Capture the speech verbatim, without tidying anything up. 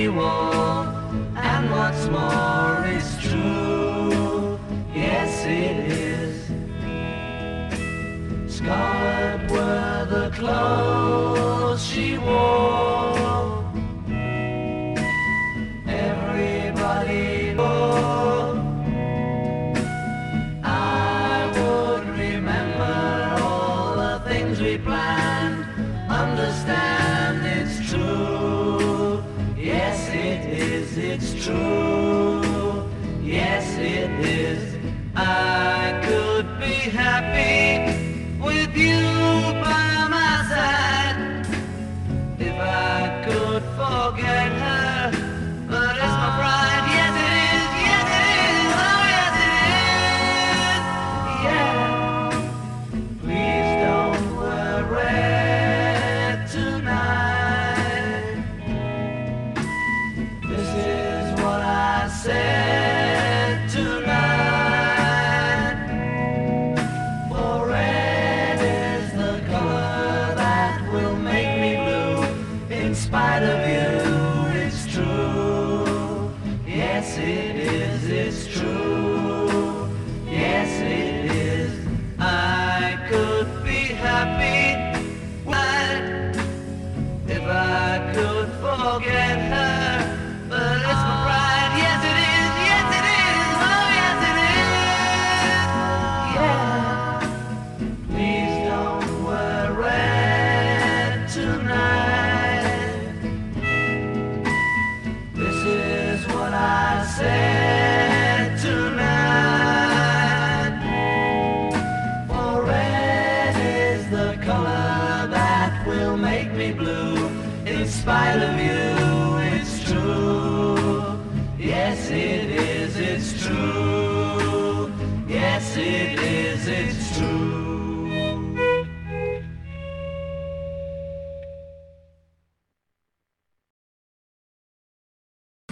we wore, and what's more is true. Yes, it is. Scarlet were the clothes she wore. Everybody wore. I would remember all the things we planned. Understand it's true. Yes, it is, it's true. Yes, it is. I could be happy with you by my side if I could forget her, but it's my pride. Yes, it is. Yes, it is. Oh, yes, it is. Yeah. Please don't worry tonight. This is what I said tonight. For red is the color that will make me blue. In spite of you, it's true. Yes, it is, it's true. Yes, it is. I could be happy if I could forget her, but it's my pride. Yes, it is. Yes, it is. Oh, yes, it is. Yeah. Please don't worry tonight. This is what I said tonight. For red is the color that will make me blue. In spite of you, it's true. Yes, it is, it's true. Yes, it is.